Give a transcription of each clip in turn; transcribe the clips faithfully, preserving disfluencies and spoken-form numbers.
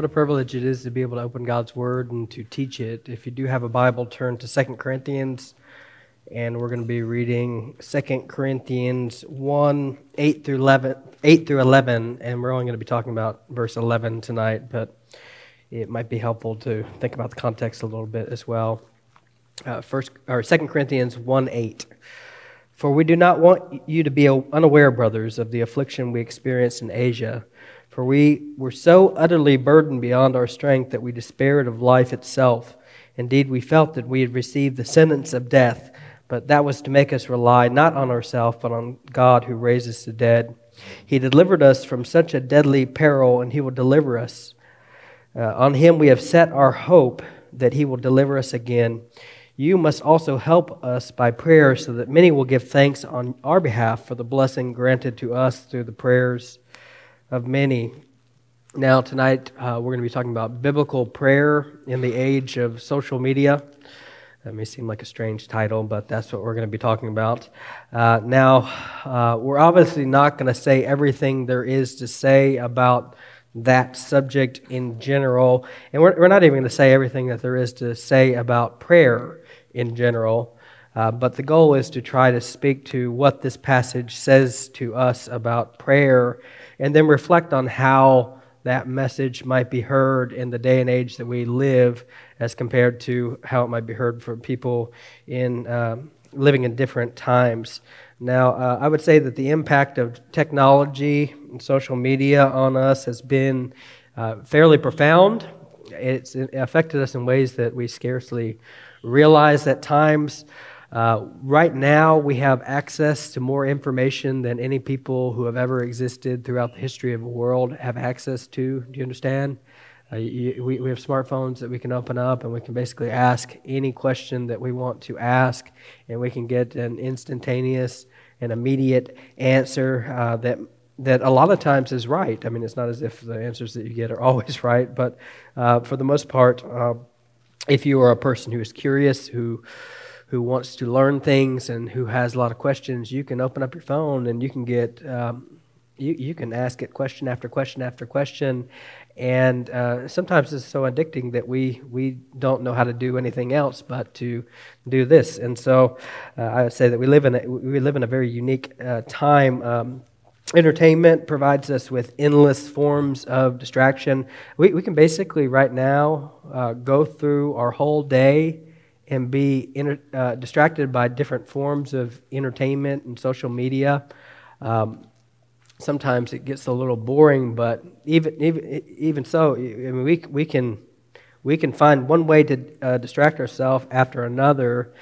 what a privilege it is to be able to open God's Word and to teach it. If you do have a Bible, turn to Second Corinthians, and we're going to be reading Second Corinthians one, eight through eleven, eight through eleven, and we're only going to be talking about verse eleven tonight, but it might be helpful to think about the context a little bit as well. Uh, first, or Second Corinthians one, eight. For we do not want you to be unaware, brothers, of the affliction we experienced in Asia. For we were so utterly burdened beyond our strength that we despaired of life itself. Indeed, we felt that we had received the sentence of death, but that was to make us rely not on ourselves, but on God who raises the dead. He delivered us from such a deadly peril, and He will deliver us. Uh, on Him we have set our hope that He will deliver us again. You must also help us by prayer so that many will give thanks on our behalf for the blessing granted to us through the prayers of many. Now, tonight, uh, we're going to be talking about biblical prayer in the age of social media. That may seem like a strange title, but that's what we're going to be talking about. Uh, now, uh, we're obviously not going to say everything there is to say about that subject in general, and we're, we're not even going to say everything that there is to say about prayer in general, uh, but the goal is to try to speak to what this passage says to us about prayer, and then reflect on how that message might be heard in the day and age that we live as compared to how it might be heard for people in uh, living in different times. Now, uh, I would say that the impact of technology and social media on us has been uh, fairly profound. It's affected us in ways that we scarcely realize at times. Uh, right now, we have access to more information than any people who have ever existed throughout the history of the world have access to. Do you understand? Uh, you, we, we have smartphones that we can open up, and we can basically ask any question that we want to ask, and we can get an instantaneous and immediate answer uh, that that a lot of times is right. I mean, it's not as if the answers that you get are always right, but uh, for the most part, uh, if you are a person who is curious, who who wants to learn things, and who has a lot of questions, you can open up your phone and you can get um, you you can ask it question after question after question, and uh, sometimes it's so addicting that we we don't know how to do anything else but to do this. And so uh, I would say that we live in a, we live in a very unique uh, time. Um, Entertainment provides us with endless forms of distraction. We we can basically right now uh, go through our whole day and be inter, uh, distracted by different forms of entertainment and social media. Um, sometimes it gets a little boring, but even even even so, I mean, we we can we can find one way to uh, distract ourselves after another.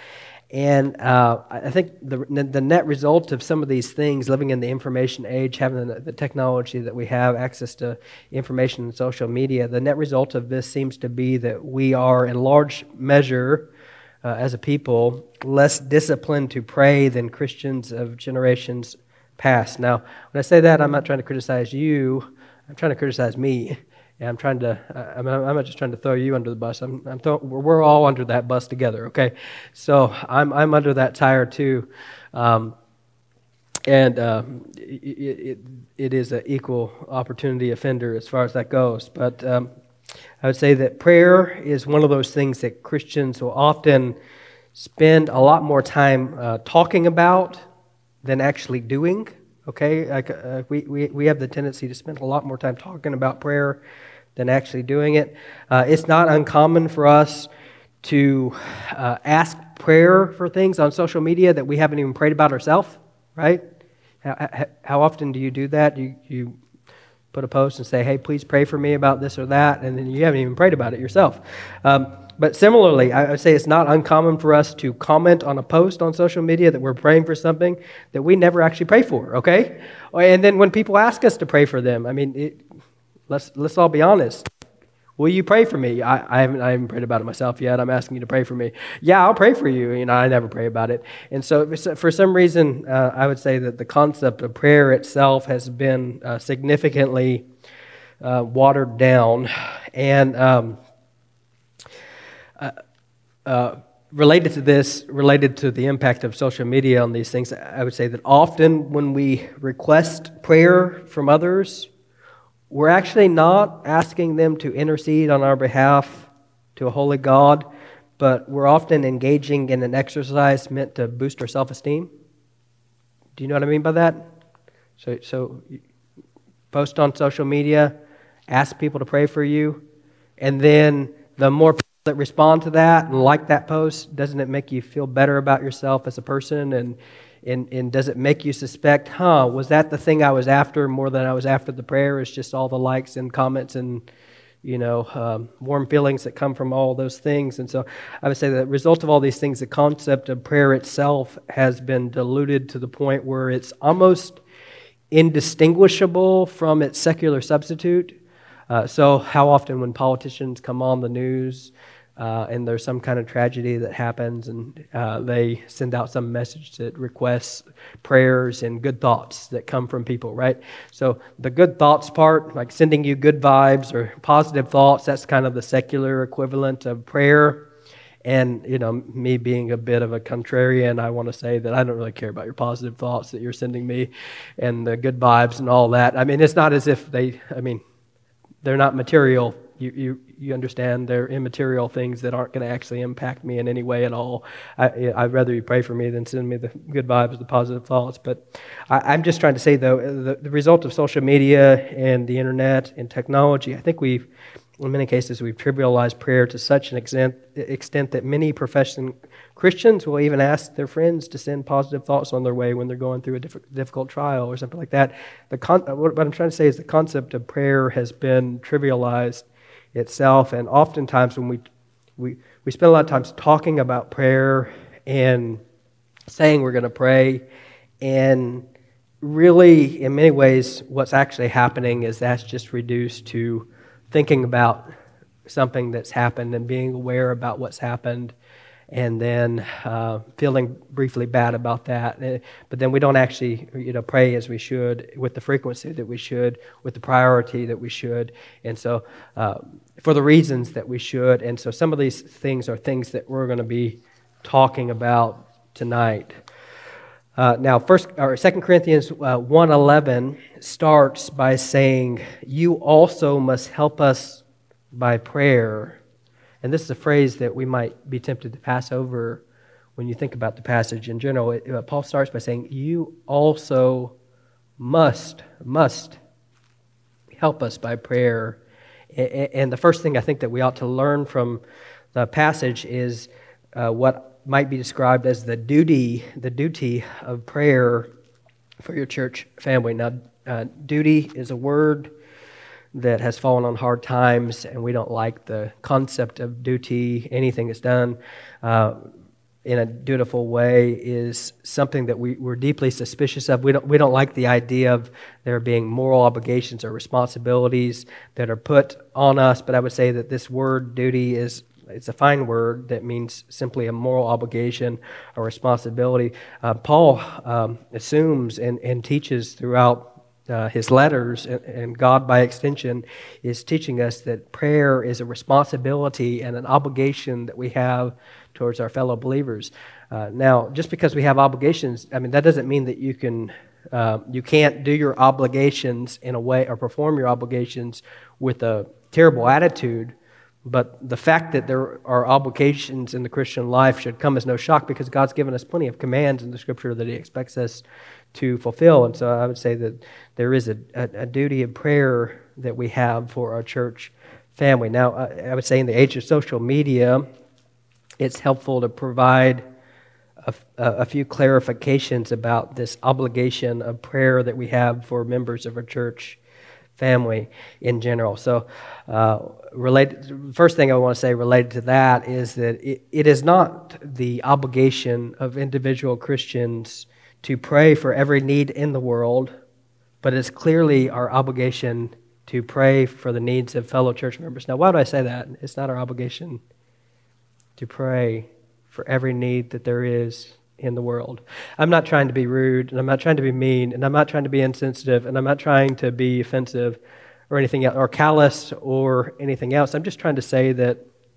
And uh, I think the the net result of some of these things, living in the information age, having the, the technology that we have, access to information and social media, the net result of this seems to be that we are, in large measure, uh, as a people, less disciplined to pray than Christians of generations past. Now, when I say that, I'm not trying to criticize you. I'm trying to criticize me. And I'm trying to, uh, I'm, I'm not just trying to throw you under the bus. I'm, I'm th- we're all under that bus together, okay? So I'm I'm under that tire too. Um, and uh, it, it, it is an equal opportunity offender as far as that goes. But um, I would say that prayer is one of those things that Christians will often spend a lot more time uh, talking about than actually doing. Okay, like, uh, we, we we have the tendency to spend a lot more time talking about prayer than actually doing it. Uh, it's not uncommon for us to uh, ask prayer for things on social media that we haven't even prayed about ourselves, right? How, how often do you do that? You you put a post and say, hey, please pray for me about this or that, and then you haven't even prayed about it yourself. Um, But similarly, I would say it's not uncommon for us to comment on a post on social media that we're praying for something that we never actually pray for, okay? And then when people ask us to pray for them, I mean, it, let's let's all be honest. Will you pray for me? I, I, haven't, I haven't prayed about it myself yet. I'm asking you to pray for me. Yeah, I'll pray for you. You know, I never pray about it. And so for some reason, uh, I would say that the concept of prayer itself has been uh, significantly uh, watered down. And um, uh, uh, related to this, related to the impact of social media on these things, I would say that often when we request prayer from others, we're actually not asking them to intercede on our behalf to a holy God, but we're often engaging in an exercise meant to boost our self-esteem. Do you know what I mean by that? So, so post on social media, ask people to pray for you, and then the more people that respond to that and like that post, doesn't it make you feel better about yourself as a person? And and and does it make you suspect, huh, was that the thing I was after more than I was after the prayer? It's just all the likes and comments and, you know, um, warm feelings that come from all those things. And so I would say the result of all these things, the concept of prayer itself has been diluted to the point where it's almost indistinguishable from its secular substitute. Uh, so how often when politicians come on the news uh, and there's some kind of tragedy that happens and uh, they send out some message that requests prayers and good thoughts that come from people, right? So the good thoughts part, like sending you good vibes or positive thoughts, that's kind of the secular equivalent of prayer. And, you know, me being a bit of a contrarian, I want to say that I don't really care about your positive thoughts that you're sending me and the good vibes and all that. I mean, it's not as if they, I mean, they're not material. You you you understand they're immaterial things that aren't going to actually impact me in any way at all. I, I'd rather you pray for me than send me the good vibes, the positive thoughts. But I, I'm just trying to say, though, the, the result of social media and the internet and technology, I think we've, in many cases, we've trivialized prayer to such an extent, extent that many professing Christians will even ask their friends to send positive thoughts on their way when they're going through a diff- difficult trial or something like that. The con- what I'm trying to say is the concept of prayer has been trivialized itself, and oftentimes when we we we spend a lot of times talking about prayer and saying we're going to pray, and really, in many ways, what's actually happening is that's just reduced to thinking about something that's happened and being aware about what's happened, and then uh, feeling briefly bad about that. But then we don't actually, you know, pray as we should, with the frequency that we should, with the priority that we should, and so uh, for the reasons that we should. And so some of these things are things that we're going to be talking about tonight. Uh, now, first or Second Corinthians uh, one eleven starts by saying, "You also must help us by prayer." And this is a phrase that we might be tempted to pass over when you think about the passage in general. It, uh, Paul starts by saying, "You also must must help us by prayer." And, and the first thing I think that we ought to learn from the passage is uh, what might be described as the duty, the duty of prayer for your church family. Now, uh, duty is a word that has fallen on hard times, and we don't like the concept of duty. Anything that's done uh, in a dutiful way is something that we, we're deeply suspicious of. We don't we don't like the idea of there being moral obligations or responsibilities that are put on us. But I would say that this word duty is It's a fine word that means simply a moral obligation or responsibility. Uh, Paul um, assumes and, and teaches throughout uh, his letters, and, and God by extension is teaching us that prayer is a responsibility and an obligation that we have towards our fellow believers. Uh, now, just because we have obligations, I mean, that doesn't mean that you can uh, you can't do your obligations in a way or perform your obligations with a terrible attitude. But the fact that there are obligations in the Christian life should come as no shock, because God's given us plenty of commands in the Scripture that He expects us to fulfill. And so I would say that there is a, a, a duty of prayer that we have for our church family. Now, I would say in the age of social media, it's helpful to provide a, a few clarifications about this obligation of prayer that we have for members of our church family in general. So, uh, related. First thing I want to say related to that is that it, it is not the obligation of individual Christians to pray for every need in the world, but it's clearly our obligation to pray for the needs of fellow church members. Now, why do I say that? It's not our obligation to pray for every need that there is in the world. I'm not trying to be rude, and I'm not trying to be mean, and I'm not trying to be insensitive, and I'm not trying to be offensive or anything else, or callous or anything else. I'm just trying to say that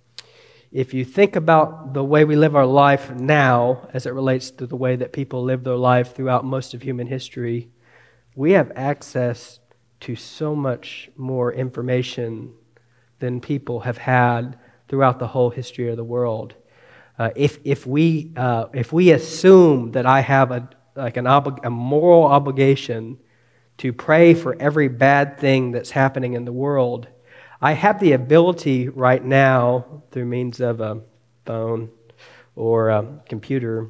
if you think about the way we live our life now as it relates to the way that people live their life throughout most of human history, we have access to so much more information than people have had throughout the whole history of the world. Uh, if if we uh, if we assume that I have a like an obli- a moral obligation to pray for every bad thing that's happening in the world, I have the ability right now, through means of a phone or a computer,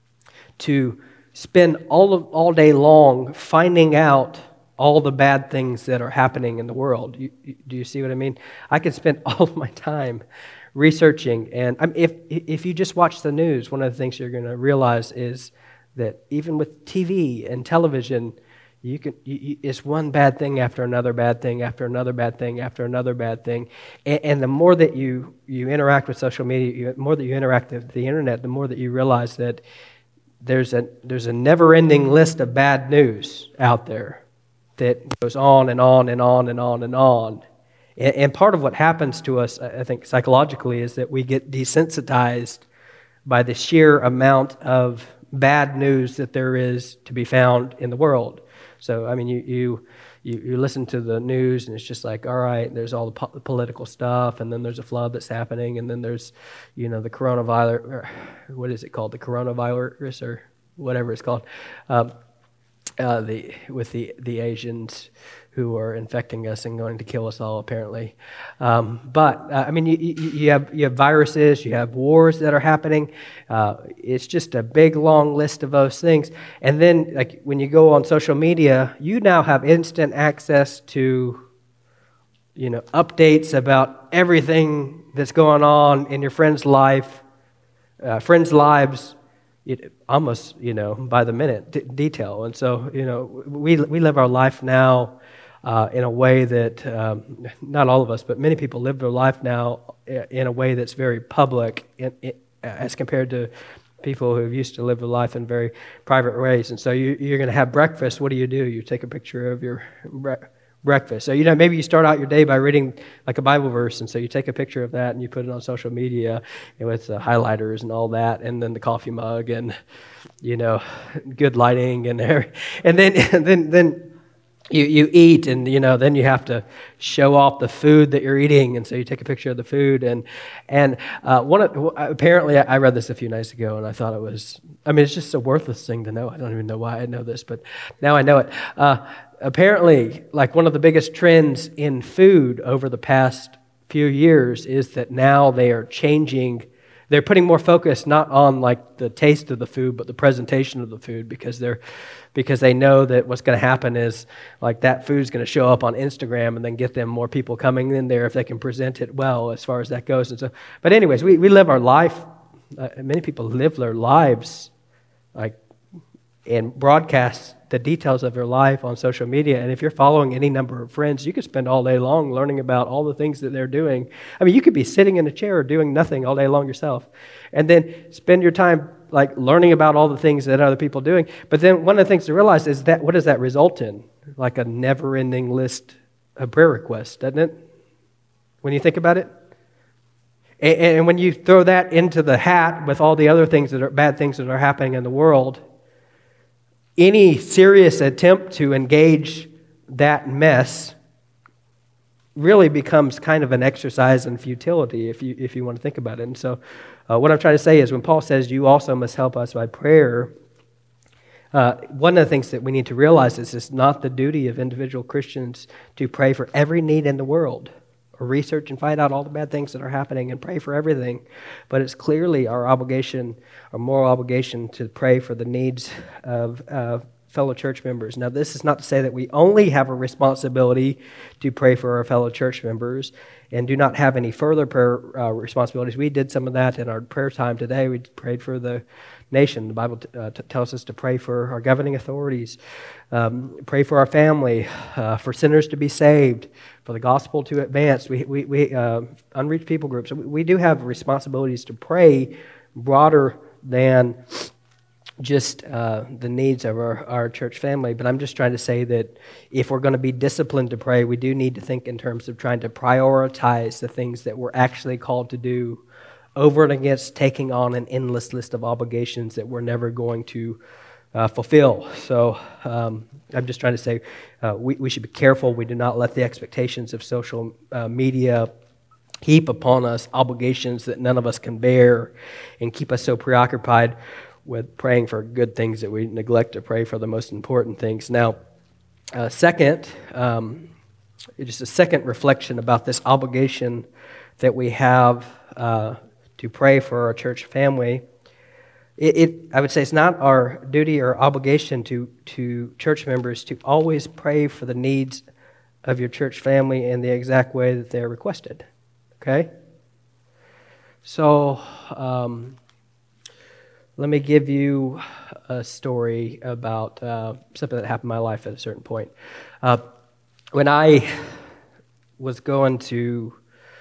to spend all of all day long finding out all the bad things that are happening in the world. You, you, do you see what I mean? I could spend all of my time researching, and I mean, if if you just watch the news, one of the things you're going to realize is that even with T V and television, you can you, you, it's one bad thing after another bad thing after another bad thing after another bad thing, and, and the more that you you interact with social media, you, the more that you interact with the internet, the more that you realize that there's a there's a never-ending list of bad news out there that goes on and on and on and on and on. And part of what happens to us, I think, psychologically, is that we get desensitized by the sheer amount of bad news that there is to be found in the world. So, I mean, you you you, you listen to the news, and it's just like, all right, there's all the po- political stuff, and then there's a flood that's happening, and then there's, you know, the coronavirus, or what is it called, the coronavirus, or whatever it's called, um, uh, the with the the Asians who are infecting us and going to kill us all, apparently. Um, but, uh, I mean, you, you, you have you have viruses, you have wars that are happening. Uh, it's just a big, long list of those things. And then, like, when you go on social media, you now have instant access to, you know, updates about everything that's going on in your friend's life, uh, friends' lives, it, almost, you know, by the minute d- detail. And so, you know, we we live our life now Uh, in a way that, um, not all of us, but many people live their life now in a way that's very public in, in, as compared to people who used to live their life in very private ways. And so you, you're going to have breakfast. What do you do? You take a picture of your bre- breakfast. So, you know, maybe you start out your day by reading like a Bible verse, and so you take a picture of that and you put it on social media with uh, highlighters and all that, and then the coffee mug and, you know, good lighting and everything. And then, and then, then, You you eat, and you know then you have to show off the food that you're eating, and so you take a picture of the food, and and uh, one of, apparently I read this a few nights ago, and I thought it was, I mean, it's just a worthless thing to know. I don't even know why I know this, but now I know it. Uh, apparently, like one of the biggest trends in food over the past few years is that now they are changing. They're putting more focus not on like the taste of the food, but the presentation of the food, because they're because they know that what's going to happen is like that food's going to show up on Instagram and then get them more people coming in there if they can present it well, as far as that goes. And so, but anyways, we, we live our life. Uh, many people live their lives like and broadcast the details of their life on social media. And if you're following any number of friends, you could spend all day long learning about all the things that they're doing. I mean, you could be sitting in a chair doing nothing all day long yourself, and then spend your time like learning about all the things that other people are doing. But then one of the things to realize is that what does that result in? Like a never-ending list of prayer requests, doesn't it? When you think about it? And, and when you throw that into the hat with all the other things that are bad things that are happening in the world, any serious attempt to engage that mess really becomes kind of an exercise in futility, if you if you want to think about it. And so uh, what I'm trying to say is, when Paul says you also must help us by prayer, uh, one of the things that we need to realize is it's not the duty of individual Christians to pray for every need in the world, or research and find out all the bad things that are happening and pray for everything. But it's clearly our obligation, our moral obligation, to pray for the needs of uh, fellow church members. Now, this is not to say that we only have a responsibility to pray for our fellow church members and do not have any further prayer uh, responsibilities. We did some of that in our prayer time today. We prayed for the nation. The Bible t- uh, t- tells us to pray for our governing authorities, um, pray for our family, uh, for sinners to be saved, for the gospel to advance. We, we, we uh, unreached people groups. We, we do have responsibilities to pray broader than just uh, the needs of our, our church family. But I'm just trying to say that if we're going to be disciplined to pray, we do need to think in terms of trying to prioritize the things that we're actually called to do over and against taking on an endless list of obligations that we're never going to uh, fulfill. So um, I'm just trying to say uh, we, we should be careful. We do not let the expectations of social uh, media heap upon us obligations that none of us can bear and keep us so preoccupied with praying for good things that we neglect to pray for the most important things. Now, uh, second, um, just a second reflection about this obligation that we have uh, to pray for our church family. It, it, I would say it's not our duty or obligation to, to church members to always pray for the needs of your church family in the exact way that they're requested. Okay? So, um, let me give you a story about uh, something that happened in my life at a certain point. Uh, when I was going to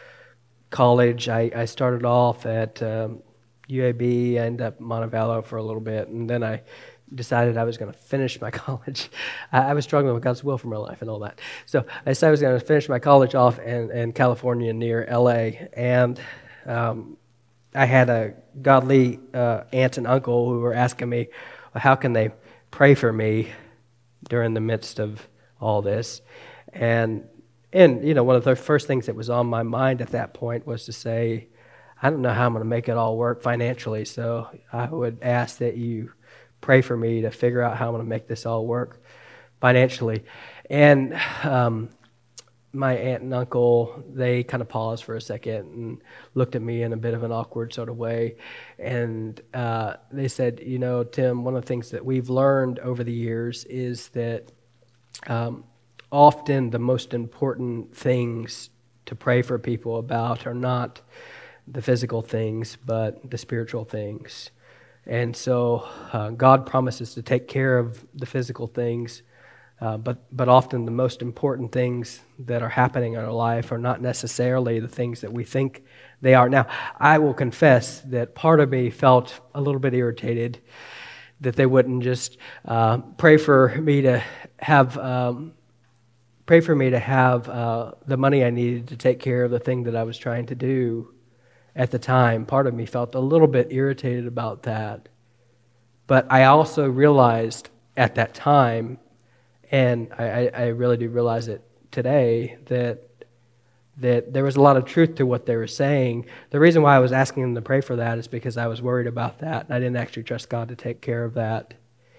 college, I, I started off at um, U A B. I ended up at Montevallo for a little bit, and then I decided I was going to finish my college. I, I was struggling with God's will for my life and all that. So I decided I was going to finish my college off in, in California near L A, and um, I had a godly uh, aunt and uncle who were asking me, well, how can they pray for me during the midst of all this? And, and you know, one of the first things that was on my mind at that point was to say, I don't know how I'm going to make it all work financially, so I would ask that you pray for me to figure out how I'm going to make this all work financially. And um, my aunt and uncle, they kind of paused for a second and looked at me in a bit of an awkward sort of way. And uh, they said, you know, Tim, one of the things that we've learned over the years is that um, often the most important things to pray for people about are not the physical things, but the spiritual things. And so uh, God promises to take care of the physical things, uh, but but often the most important things that are happening in our life are not necessarily the things that we think they are. Now, I will confess that part of me felt a little bit irritated that they wouldn't just uh, pray for me to have um, pray for me to have uh, the money I needed to take care of the thing that I was trying to do. At the time, part of me felt a little bit irritated about that. But I also realized at that time, and I, I really do realize it today, that that there was a lot of truth to what they were saying. The reason why I was asking them to pray for that is because I was worried about that, and I didn't actually trust God to take care of that.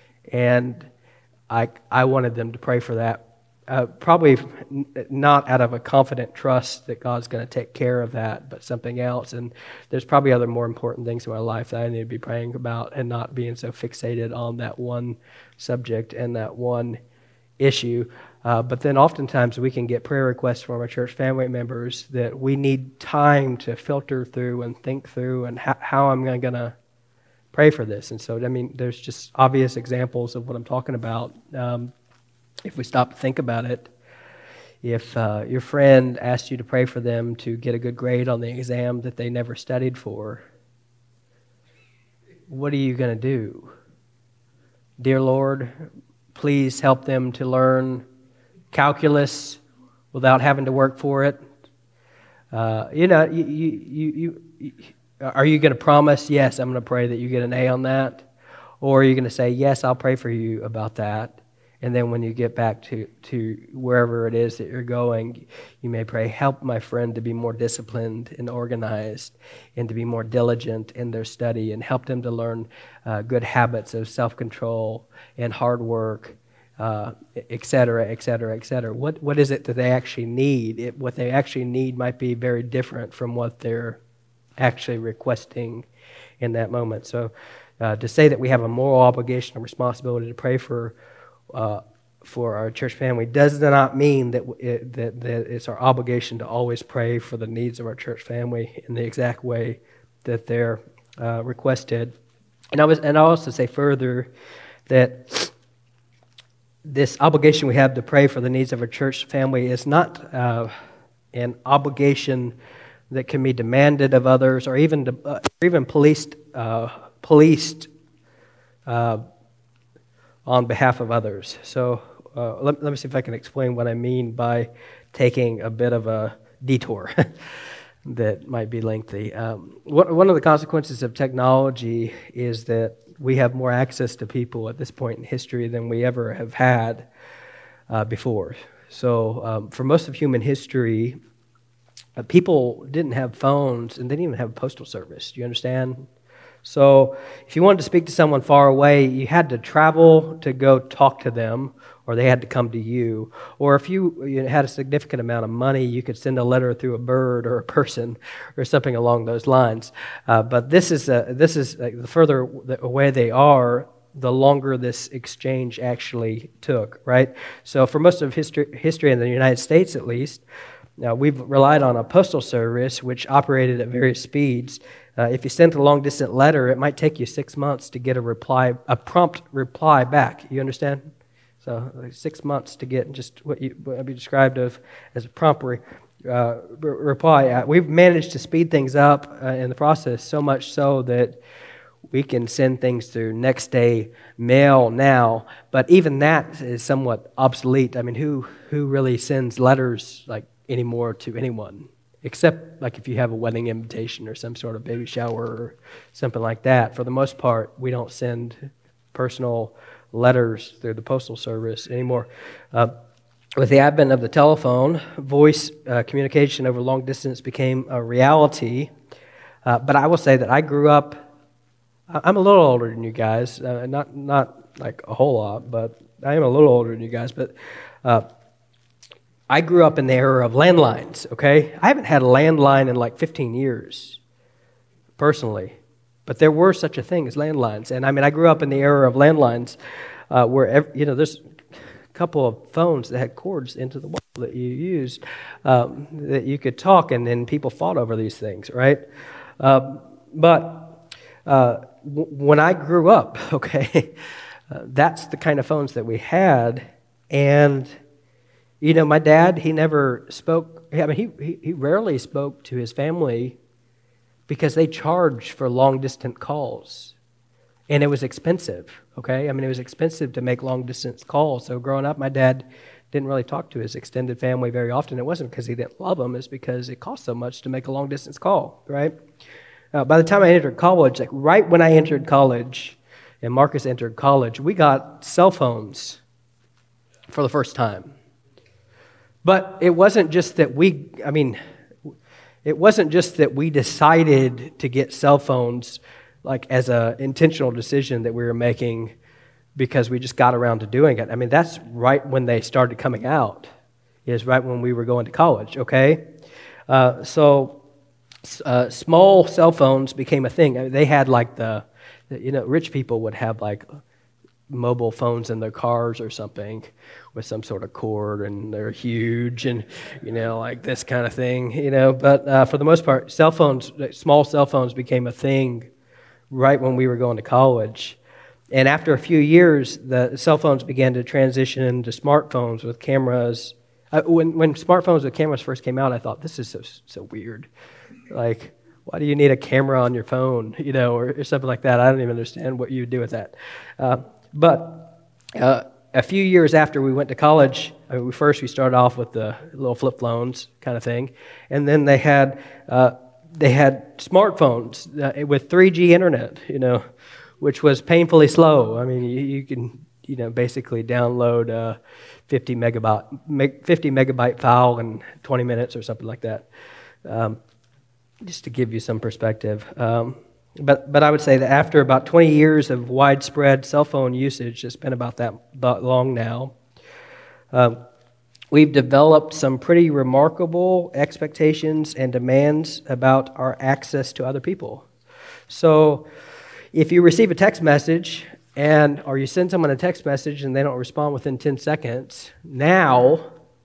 And I I wanted them to pray for that. Uh, probably not out of a confident trust that God's going to take care of that, but something else. And there's probably other more important things in my life that I need to be praying about and not being so fixated on that one subject and that one issue. Uh, but then oftentimes we can get prayer requests from our church family members that we need time to filter through and think through and how, how I'm going to pray for this. And so, I mean, there's just obvious examples of what I'm talking about. Um, If we stop to think about it, if uh, your friend asked you to pray for them to get a good grade on the exam that they never studied for, what are you going to do? Dear Lord, please help them to learn calculus without having to work for it. Uh, you know, you, you, you, you, are you going to promise, yes, I'm going to pray that you get an A on that? Or are you going to say, yes, I'll pray for you about that? And then when you get back to, to wherever it is that you're going, you may pray, help my friend to be more disciplined and organized and to be more diligent in their study and help them to learn uh, good habits of self-control and hard work, uh, et cetera, et cetera, et cetera. What, what is it that they actually need? It, what they actually need might be very different from what they're actually requesting in that moment. So uh, to say that we have a moral obligation and responsibility to pray for Uh, for our church family does not mean that, it, that that it's our obligation to always pray for the needs of our church family in the exact way that they're uh, requested. And I was, and I also say further that this obligation we have to pray for the needs of our church family is not uh, an obligation that can be demanded of others or even to, uh, even policed uh, policed. Uh, on behalf of others. So uh, let, let me see if I can explain what I mean by taking a bit of a detour that might be lengthy. Um, what, one of the consequences of technology is that we have more access to people at this point in history than we ever have had uh, before. So um, for most of human history, uh, people didn't have phones and they didn't even have a postal service. Do you understand? So if you wanted to speak to someone far away, you had to travel to go talk to them, or they had to come to you. Or if you, you had a significant amount of money, you could send a letter through a bird or a person or something along those lines. Uh, but this is a, this is a, the further away they are, the longer this exchange actually took, right? So for most of history, history in the United States at least, uh, we've relied on a postal service which operated at various speeds. Uh, if you sent a long-distance letter, it might take you six months to get a reply, a prompt reply back. You understand? So like six months to get just what you what be described of as a prompt re, uh, reply. Uh, we've managed to speed things up uh, in the process, so much so that we can send things through next day mail now. But even that is somewhat obsolete. I mean, who who really sends letters like anymore to anyone? Except like if you have a wedding invitation or some sort of baby shower or something like that. For the most part, we don't send personal letters through the postal service anymore. Uh, with the advent of the telephone, voice uh, communication over long distance became a reality. Uh, but I will say that I grew up, I'm a little older than you guys, uh, not not like a whole lot, but I am a little older than you guys, but uh, I grew up in the era of landlines, okay? I haven't had a landline in like fifteen years, personally. But there were such a thing as landlines. And I mean, I grew up in the era of landlines uh, where, every, you know, there's a couple of phones that had cords into the wall that you used um, that you could talk, and then people fought over these things, right? Uh, but uh, w- when I grew up, okay, uh, that's the kind of phones that we had. And you know, my dad, he never spoke, I mean, he, he, he rarely spoke to his family because they charged for long-distance calls. And it was expensive, okay? I mean, it was expensive to make long-distance calls. So growing up, my dad didn't really talk to his extended family very often. It wasn't because he didn't love them. It's because it cost so much to make a long-distance call, right? Uh, by the time I entered college, like right when I entered college and Marcus entered college, we got cell phones for the first time. But it wasn't just that we, I mean, it wasn't just that we decided to get cell phones like as an intentional decision that we were making because we just got around to doing it. I mean, that's right when they started coming out, is right when we were going to college, okay? Uh, so uh, small cell phones became a thing. I mean, they had like the, you know, rich people would have like mobile phones in their cars or something with some sort of cord, and they're huge and, you know, like this kind of thing, you know. But uh, for the most part, cell phones, small cell phones became a thing right when we were going to college. And after a few years, the cell phones began to transition into smartphones with cameras. Uh, when, when smartphones with cameras first came out, I thought, this is so so weird. Like, why do you need a camera on your phone, you know, or, or something like that? I don't even understand what you would do with that. Uh, But uh, a few years after we went to college, I mean, first we started off with the little flip phones kind of thing, and then they had uh, they had smartphones uh, with three G internet, you know, which was painfully slow. I mean, you, you can you know basically download a fifty megabyte fifty megabyte file in twenty minutes or something like that, um, just to give you some perspective. Um, But but I would say that after about twenty years of widespread cell phone usage, it's been about that, that long now, um, we've developed some pretty remarkable expectations and demands about our access to other people. So if you receive a text message and or you send someone a text message and they don't respond within ten seconds, now,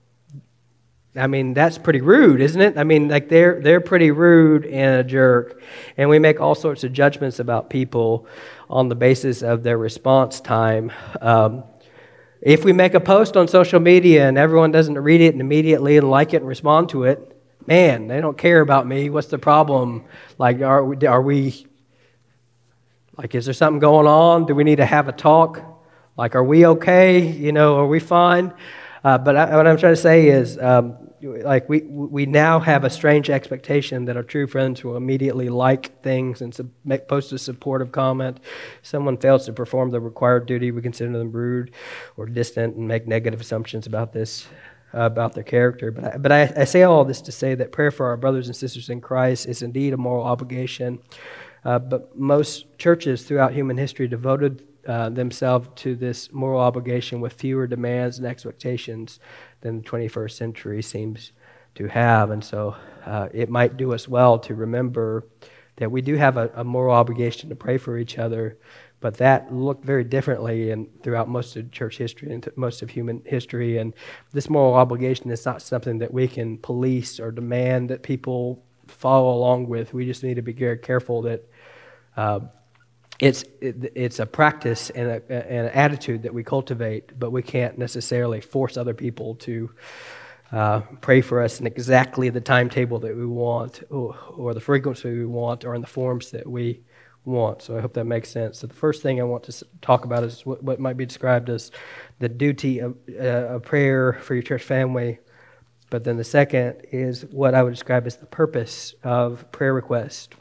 I mean, that's pretty rude, isn't it? I mean, like they're they're pretty rude and a jerk, and we make all sorts of judgments about people on the basis of their response time. Um, if we make a post on social media and everyone doesn't read it and immediately and like it and respond to it, man, they don't care about me. What's the problem? Like, are we, are we, like, is there something going on? Do we need to have a talk? Like, are we okay? You know, are we fine? Uh, but I, what I'm trying to say is, um, like we we now have a strange expectation that our true friends will immediately like things and sub- make, post a supportive comment. If someone fails to perform the required duty, we consider them rude or distant and make negative assumptions about this, uh, about their character. But I, but I, I say all this to say that prayer for our brothers and sisters in Christ is indeed a moral obligation. Uh, but most churches throughout human history devoted uh, themselves to this moral obligation with fewer demands and expectations than the twenty-first century seems to have. And so uh, it might do us well to remember that we do have a, a moral obligation to pray for each other, but that looked very differently in, throughout most of church history and most of human history. And this moral obligation is not something that we can police or demand that people follow along with. We just need to be very careful that uh, it's it, it's a practice and, a, and an attitude that we cultivate, but we can't necessarily force other people to uh, pray for us in exactly the timetable that we want, or, or the frequency we want, or in the forms that we want. So I hope that makes sense. So the first thing I want to talk about is what, what might be described as the duty of, uh, of prayer for your church family. But then the second is what I would describe as the purpose of prayer request.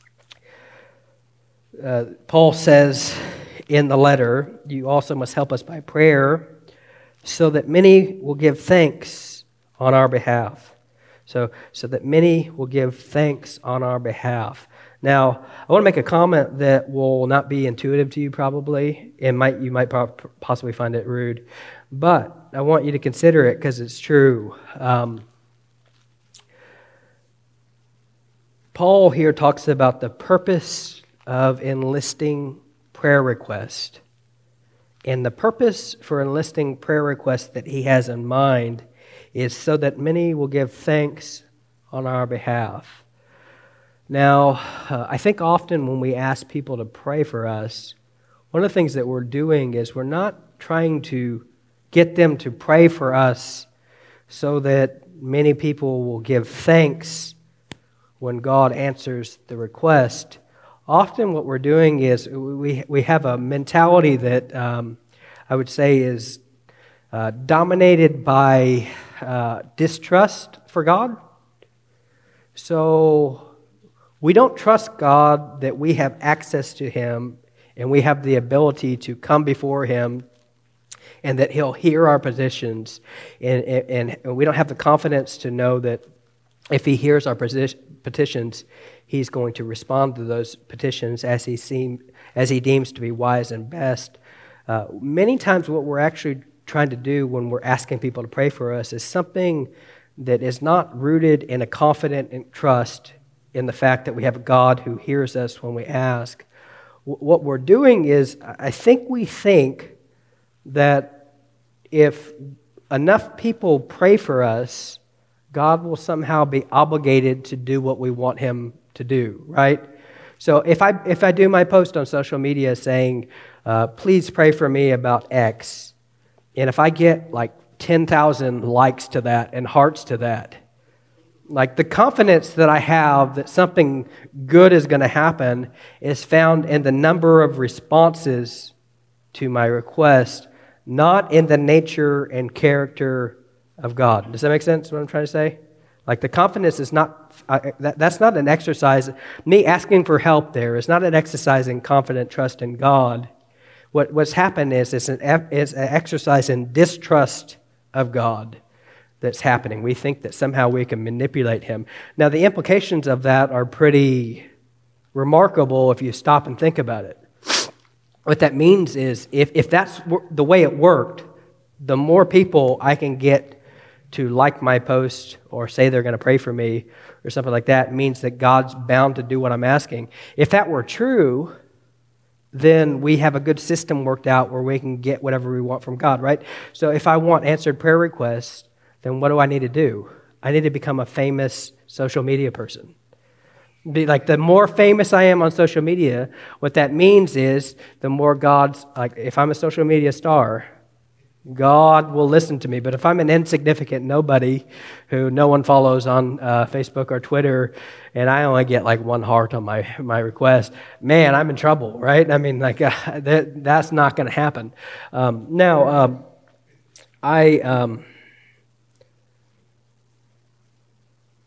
Uh, Paul says in the letter, you also must help us by prayer so that many will give thanks on our behalf. So, so that many will give thanks on our behalf. Now, I want to make a comment that will not be intuitive to you probably, and might you might possibly find it rude, but I want you to consider it because it's true. Um, Paul here talks about the purpose of enlisting prayer request. And the purpose for enlisting prayer requests that he has in mind is so that many will give thanks on our behalf. Now, uh, I think often when we ask people to pray for us, one of the things that we're doing is we're not trying to get them to pray for us so that many people will give thanks when God answers the request. Often what we're doing is we we have a mentality that um, I would say is uh, dominated by uh, distrust for God. So we don't trust God that we have access to Him and we have the ability to come before Him and that He'll hear our petitions. And, and, and we don't have the confidence to know that if He hears our petitions, He's going to respond to those petitions as He seem, as He deems to be wise and best. Uh, many times what we're actually trying to do when we're asking people to pray for us is something that is not rooted in a confident trust in the fact that we have a God who hears us when we ask. W- what we're doing is, I think we think that if enough people pray for us, God will somehow be obligated to do what we want Him to do, right? So if I if I do my post on social media saying, uh, please pray for me about X, and if I get like ten thousand likes to that and hearts to that, like the confidence that I have that something good is going to happen is found in the number of responses to my request, not in the nature and character of God. Does that make sense, what I'm trying to say? Like the confidence is not, uh, that, that's not an exercise. Me asking for help there is not an exercise in confident trust in God. What, what's happened is it's an, it's an exercise in distrust of God that's happening. We think that somehow we can manipulate Him. Now, the implications of that are pretty remarkable if you stop and think about it. What that means is if, if that's the way it worked, the more people I can get to like my post or say they're going to pray for me or something like that means that God's bound to do what I'm asking. If that were true, then we have a good system worked out where we can get whatever we want from God, right? So if I want answered prayer requests, then what do I need to do? I need to become a famous social media person. Be like the more famous I am on social media, what that means is the more God's, like if I'm a social media star, God will listen to me. But if I'm an insignificant nobody who no one follows on uh, Facebook or Twitter, and I only get like one heart on my, my request, man, I'm in trouble, right? I mean, like uh, that, that's not going to happen. Um, now, um, I... Um,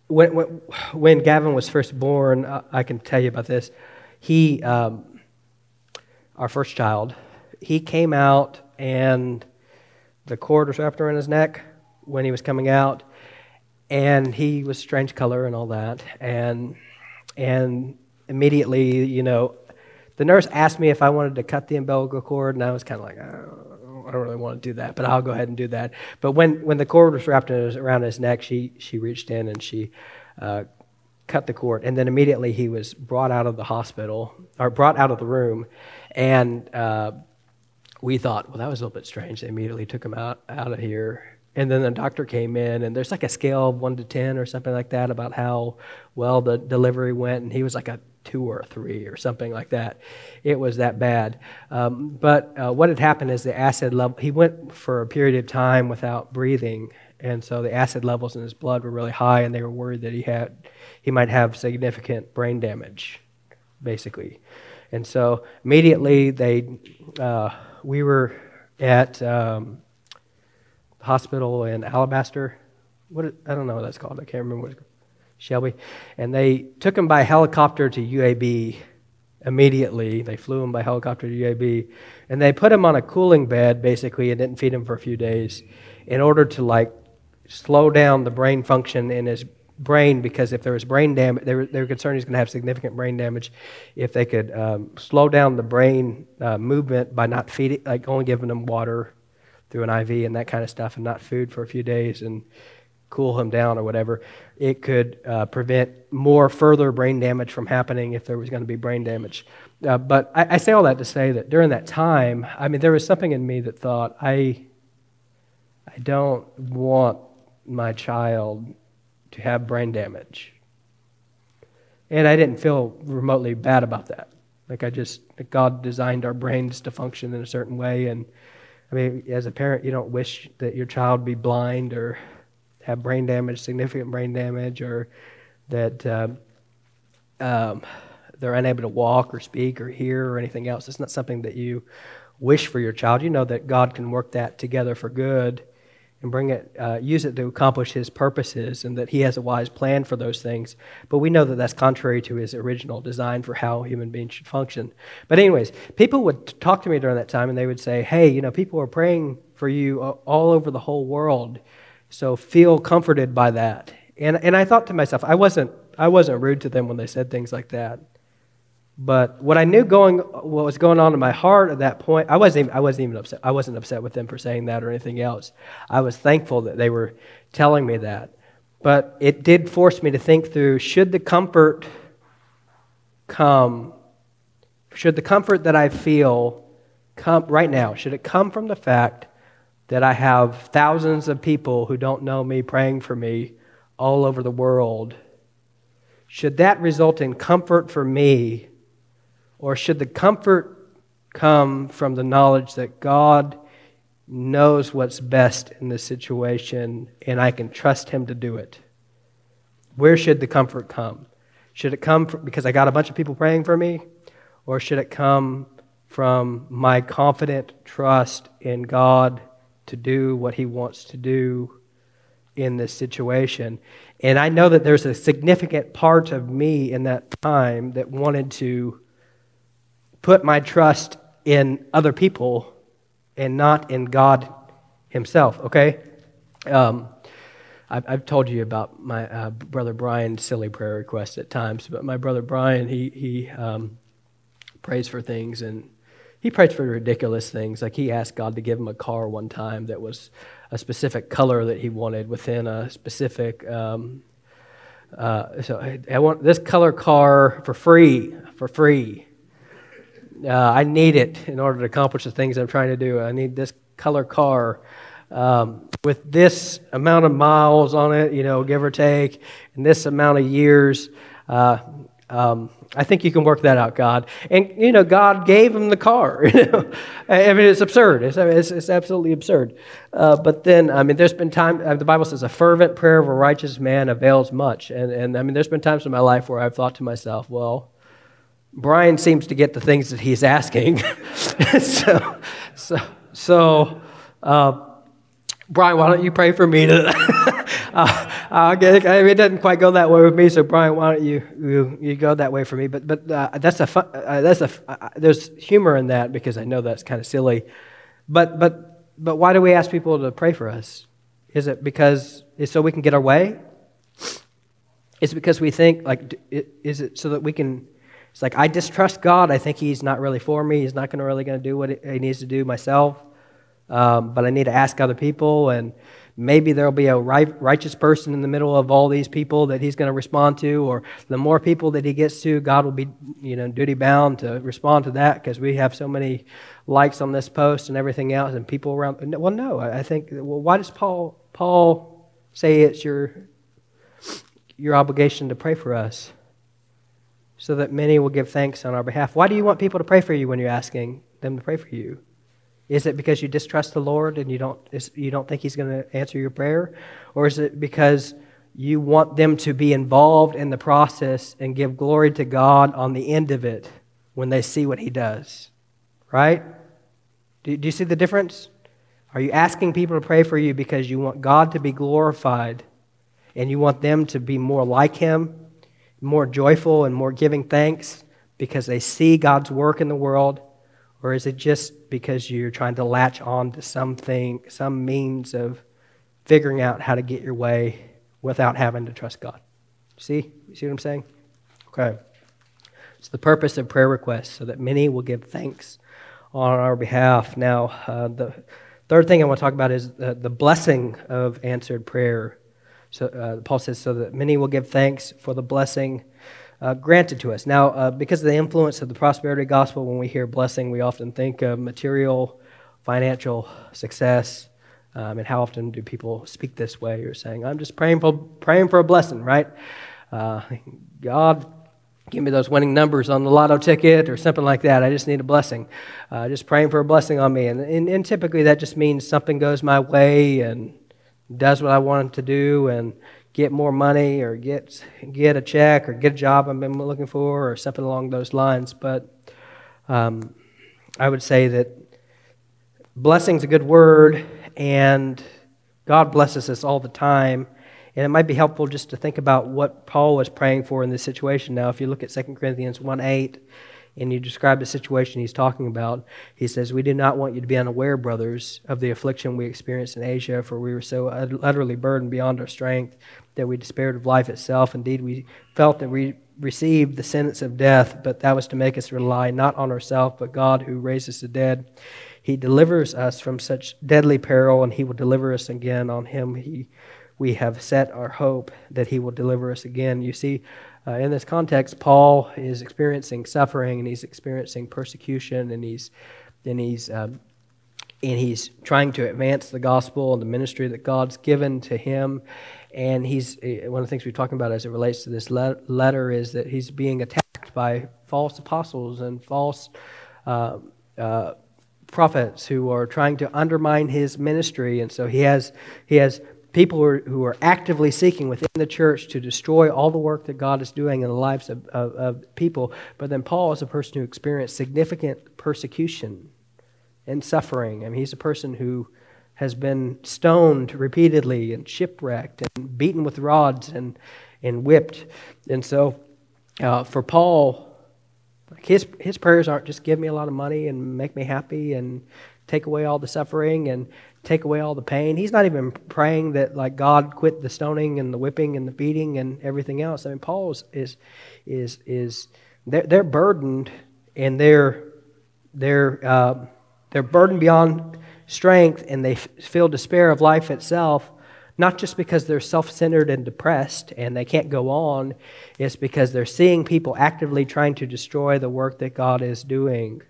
when, when when Gavin was first born, I, I can tell you about this. He, um, our first child, he came out and the cord was wrapped around his neck when he was coming out, and he was strange color and all that, and and immediately, you know, the nurse asked me if I wanted to cut the umbilical cord, and I was kind of like, oh, I don't really want to do that, but I'll go ahead and do that. But when, when the cord was wrapped in his, around his neck, she she reached in and she uh, cut the cord, and then immediately he was brought out of the hospital, or brought out of the room, and uh, we thought, well, that was a little bit strange. They immediately took him out, out of here. And then the doctor came in, and there's like a scale of one to ten or something like that about how well the delivery went, and he was like a two or a three or something like that. It was that bad. Um, but uh, what had happened is the acid level, he went for a period of time without breathing, and so the acid levels in his blood were really high, and they were worried that he had, he might have significant brain damage, basically. And so immediately they, uh, we were at um, the hospital in Alabaster. What it, I don't know what that's called. I can't remember what it's called. Shelby. And they took him by helicopter to U A B immediately. They flew him by helicopter to U A B. And they put him on a cooling bed, basically, and didn't feed him for a few days in order to, like, slow down the brain function in his brain, because if there was brain damage, they were, they were concerned he's going to have significant brain damage. If they could um, slow down the brain uh, movement by not feeding, like only giving him water through an I V and that kind of stuff, and not food for a few days, and cool him down or whatever, it could uh, prevent more further brain damage from happening if there was going to be brain damage. Uh, but I, I say all that to say that during that time, I mean, there was something in me that thought, I, I don't want my child to have brain damage. And I didn't feel remotely bad about that. Like I just, like God designed our brains to function in a certain way, and I mean, as a parent, you don't wish that your child be blind or have brain damage, significant brain damage, or that uh, um, they're unable to walk or speak or hear or anything else. It's not something that you wish for your child. You know that God can work that together for good and bring it, uh, use it to accomplish His purposes, and that He has a wise plan for those things. But we know that that's contrary to His original design for how human beings should function. But anyways, people would talk to me during that time, and they would say, hey, you know, people are praying for you all over the whole world, so feel comforted by that. And and I thought to myself, I wasn't I wasn't rude to them when they said things like that. But what I knew going, what was going on in my heart at that point, I wasn't even, I wasn't even upset. I wasn't upset with them for saying that or anything else. I was thankful that they were telling me that. But it did force me to think through, should the comfort come, should the comfort that I feel come right now, should it come from the fact that I have thousands of people who don't know me praying for me all over the world? Should that result in comfort for me? Or should the comfort come from the knowledge that God knows what's best in this situation and I can trust Him to do it? Where should the comfort come? Should it come from, because I got a bunch of people praying for me? Or should it come from my confident trust in God to do what He wants to do in this situation? And I know that there's a significant part of me in that time that wanted to put my trust in other people and not in God Himself, okay? Um, I've, I've told you about my uh, brother Brian's silly prayer requests at times, but my brother Brian, he, he um, prays for things, and he prays for ridiculous things. Like he asked God to give him a car one time that was a specific color that he wanted within a specific... Um, uh, so I, I want this color car for free, for free. Uh, I need it in order to accomplish the things I'm trying to do. I need this color car um, with this amount of miles on it, you know, give or take, and this amount of years. Uh, um, I think you can work that out, God. And, you know, God gave him the car. You know? I mean, it's absurd. It's, it's, it's absolutely absurd. Uh, but then, I mean, there's been time, uh, the Bible says, a fervent prayer of a righteous man avails much. And, and I mean, there's been times in my life where I've thought to myself, well, Brian seems to get the things that he's asking. so, so, so uh, Brian, why don't you pray for me? To, uh, uh, okay, it doesn't quite go that way with me. So Brian, why don't you you, you go that way for me? But but uh, that's a fun, uh, that's a uh, there's humor in that because I know that's kind of silly. But but but why do we ask people to pray for us? Is it because it's so we can get our way? Is it because we think like is it so that we can? It's like I distrust God. I think He's not really for me. He's not going to really going to do what He needs to do myself. Um, but I need to ask other people, and maybe there'll be a right, righteous person in the middle of all these people that He's going to respond to, or the more people that He gets to, God will be, you know, duty bound to respond to that because we have so many likes on this post and everything else, and people around. Well, no, I think. Well, why does Paul Paul say it's your your obligation to pray for us, so that many will give thanks on our behalf? Why do you want people to pray for you when you're asking them to pray for you? Is it because you distrust the Lord and you don't you don't think He's going to answer your prayer? Or is it because you want them to be involved in the process and give glory to God on the end of it when they see what He does? Right? Do, do you see the difference? Are you asking people to pray for you because you want God to be glorified and you want them to be more like Him, more joyful and more giving thanks because they see God's work in the world? Or is it just because you're trying to latch on to something, some means of figuring out how to get your way without having to trust God? See? You see what I'm saying? Okay. It's the purpose of prayer requests, so that many will give thanks on our behalf. Now, uh, the third thing I want to talk about is the, the blessing of answered prayer. So uh, Paul says, so that many will give thanks for the blessing Uh, granted to us. Now, uh, because of the influence of the prosperity gospel, when we hear blessing, we often think of material, financial success. Um, and how often do people speak this way? You're saying, I'm just praying for praying for a blessing, right? Uh, God, give me those winning numbers on the lotto ticket or something like that. I just need a blessing. Uh, just praying for a blessing on me. And, and, and typically that just means something goes my way and does what I want it to do and get more money or get get a check or get a job I've been looking for or something along those lines. But um, I would say that blessing's a good word, and God blesses us all the time. And it might be helpful just to think about what Paul was praying for in this situation. Now, if you look at Second Corinthians one eight, and you describe the situation he's talking about, he says, we do not want you to be unaware, brothers, of the affliction we experienced in Asia, for we were so utterly burdened beyond our strength that we despaired of life itself. Indeed, we felt that we received the sentence of death, but that was to make us rely not on ourselves, but God who raises the dead. He delivers us from such deadly peril, and He will deliver us again. On Him he, we have set our hope that He will deliver us again. You see, Uh, in this context, Paul is experiencing suffering, and he's experiencing persecution, and he's and he's um, and he's trying to advance the gospel and the ministry that God's given to him. And he's one of the things we're talking about as it relates to this le- letter is that he's being attacked by false apostles and false uh, uh, prophets who are trying to undermine his ministry, and so he has he has. people who are, who are actively seeking within the church to destroy all the work that God is doing in the lives of, of, of people. But then Paul is a person who experienced significant persecution and suffering. I mean, he's a person who has been stoned repeatedly and shipwrecked and beaten with rods and, and whipped. And so uh, for Paul, his, his prayers aren't just give me a lot of money and make me happy and take away all the suffering and take away all the pain. He's not even praying that like God quit the stoning and the whipping and the beating and everything else. I mean, Paul is is is, is they're, they're burdened, and they're they're uh, they're burdened beyond strength, and they f- feel despair of life itself. Not just because they're self-centered and depressed and they can't go on. It's because they're seeing people actively trying to destroy the work that God is doing,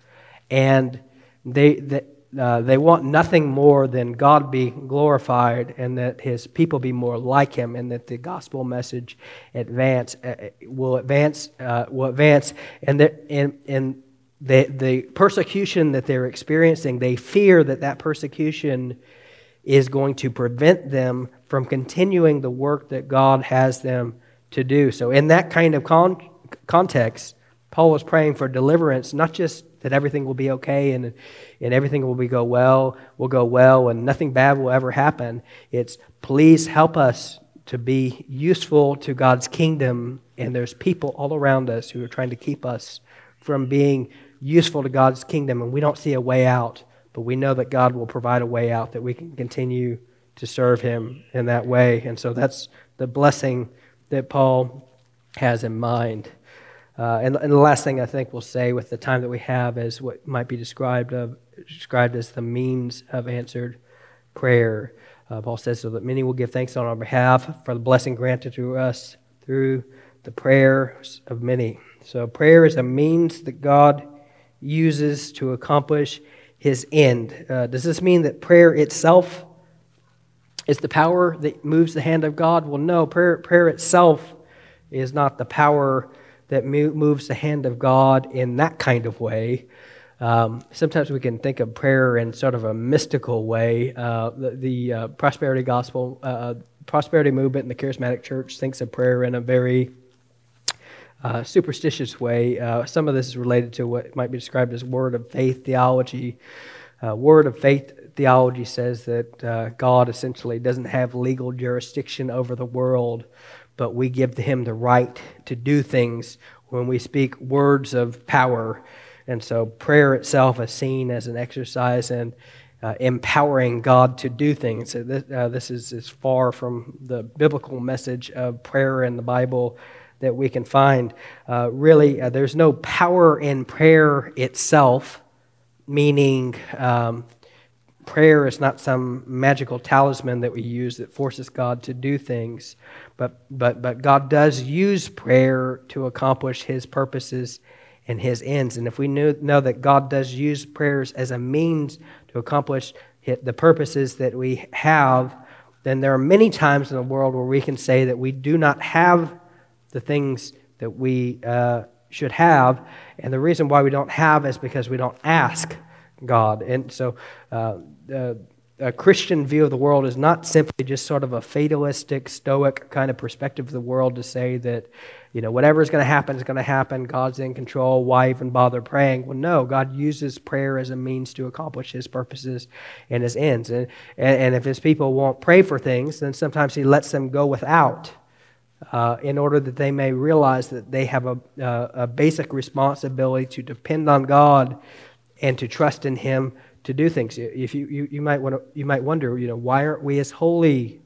and they. they Uh, they want nothing more than God be glorified and that His people be more like Him, and that the gospel message advance uh, will advance uh, will advance. And the, and, and the the persecution that they're experiencing, they fear that that persecution is going to prevent them from continuing the work that God has them to do. So, in that kind of con- context, Paul was praying for deliverance, not just that everything will be okay and and everything will be go well, will go well, and nothing bad will ever happen. It's please help us to be useful to God's kingdom, and there's people all around us who are trying to keep us from being useful to God's kingdom, and we don't see a way out, but we know that God will provide a way out, that we can continue to serve Him in that way. And so that's the blessing that Paul has in mind. Uh, and, and the last thing I think we'll say with the time that we have is what might be described of described as the means of answered prayer. Uh, Paul says, so that many will give thanks on our behalf for the blessing granted to us through the prayers of many. So prayer is a means that God uses to accomplish His end. Uh, does this mean that prayer itself is the power that moves the hand of God? Well, no, prayer, prayer itself is not the power that moves the hand of God in that kind of way. Um, sometimes we can think of prayer in sort of a mystical way. Uh, the the uh, prosperity gospel, uh, prosperity movement in the charismatic church thinks of prayer in a very uh, superstitious way. Uh, some of this is related to what might be described as word of faith theology. Uh, word of faith theology says that uh, God essentially doesn't have legal jurisdiction over the world, but we give to Him the right to do things when we speak words of power. And so prayer itself is seen as an exercise in uh, empowering God to do things. So this, uh, this is as far from the biblical message of prayer in the Bible that we can find. Uh, really, uh, there's no power in prayer itself, meaning um, prayer is not some magical talisman that we use that forces God to do things. But but but God does use prayer to accomplish His purposes and His ends. And if we knew, know that God does use prayers as a means to accomplish the purposes that we have, then there are many times in the world where we can say that we do not have the things that we uh, should have. And the reason why we don't have is because we don't ask God. And so uh, uh, a Christian view of the world is not simply just sort of a fatalistic, stoic kind of perspective of the world to say that, you know, whatever is going to happen is going to happen. God's in control. Why even bother praying? Well, no, God uses prayer as a means to accomplish His purposes and His ends. And, and, and if His people won't pray for things, then sometimes He lets them go without uh, in order that they may realize that they have a, a, a basic responsibility to depend on God and to trust in Him to do things. If you, you, you might want to, you might wonder, you know, why aren't we as holy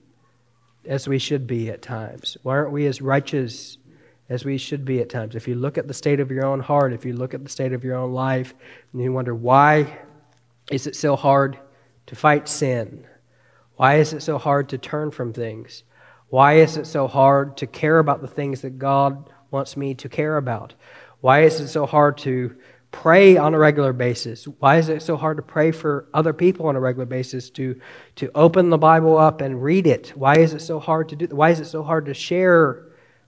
as we should be at times? Why aren't we as righteous as we should be at times? If you look at the state of your own heart, if you look at the state of your own life, and you wonder, why is it so hard to fight sin? Why is it so hard to turn from things? Why is it so hard to care about the things that God wants me to care about? Why is it so hard to pray on a regular basis? Why is it so hard to pray for other people on a regular basis, to, to open the Bible up and read it? Why is it so hard to do? Why is it so hard to share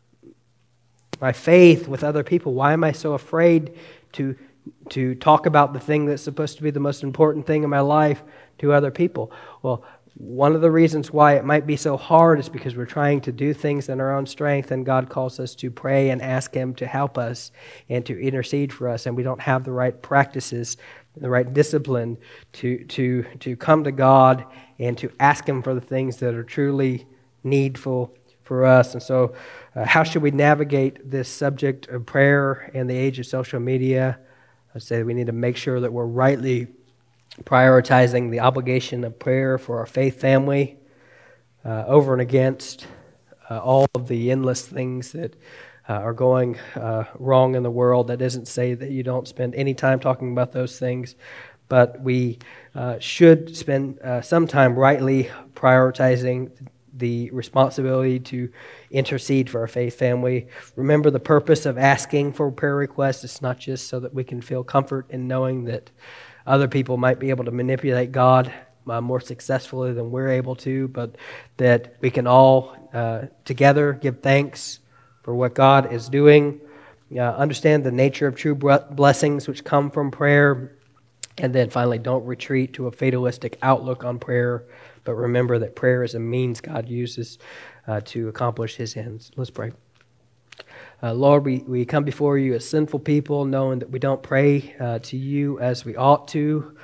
my faith with other people? Why am I so afraid to, to talk about the thing that's supposed to be the most important thing in my life to other people? Well, one of the reasons why it might be so hard is because we're trying to do things in our own strength, and God calls us to pray and ask Him to help us and to intercede for us, and we don't have the right practices, the right discipline to to to come to God and to ask Him for the things that are truly needful for us. And so uh, how should we navigate this subject of prayer in the age of social media? I'd say we need to make sure that we're rightly prioritizing the obligation of prayer for our faith family uh, over and against uh, all of the endless things that uh, are going uh, wrong in the world. That doesn't say that you don't spend any time talking about those things, but we uh, should spend uh, some time rightly prioritizing the responsibility to intercede for our faith family. Remember, the purpose of asking for prayer requests is not just so that we can feel comfort in knowing that other people might be able to manipulate God uh, more successfully than we're able to, but that we can all uh, together give thanks for what God is doing, uh, understand the nature of true blessings which come from prayer, and then finally, don't retreat to a fatalistic outlook on prayer, but remember that prayer is a means God uses uh, to accomplish His ends. Let's pray. Uh, Lord, we, we come before You as sinful people, knowing that we don't pray uh, to You as we ought to.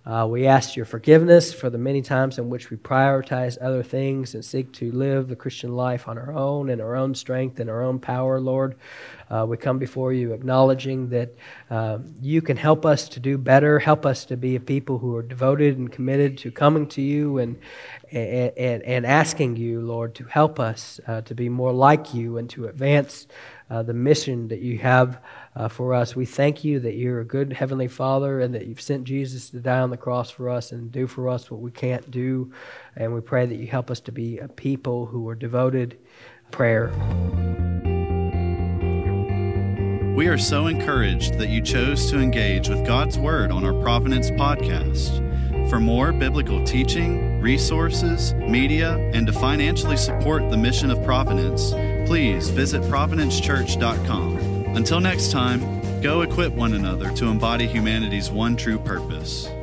Uh, we ask your forgiveness for the many times in which we prioritize other things and seek to live the Christian life on our own, in our own strength, in our own power, Lord. Uh, we come before you acknowledging that uh, you can help us to do better, help us to be a people who are devoted and committed to coming to you and and, and, and asking you, Lord, to help us uh, to be more like you and to advance uh, the mission that you have uh, for us. We thank you that you're a good Heavenly Father and that you've sent Jesus to die on the cross for us and do for us what we can't do. And we pray that you help us to be a people who are devoted to prayer. We are so encouraged that you chose to engage with God's Word on our Providence podcast. For more biblical teaching, resources, media, and to financially support the mission of Providence, please visit providence church dot com. Until next time, go equip one another to embody humanity's one true purpose.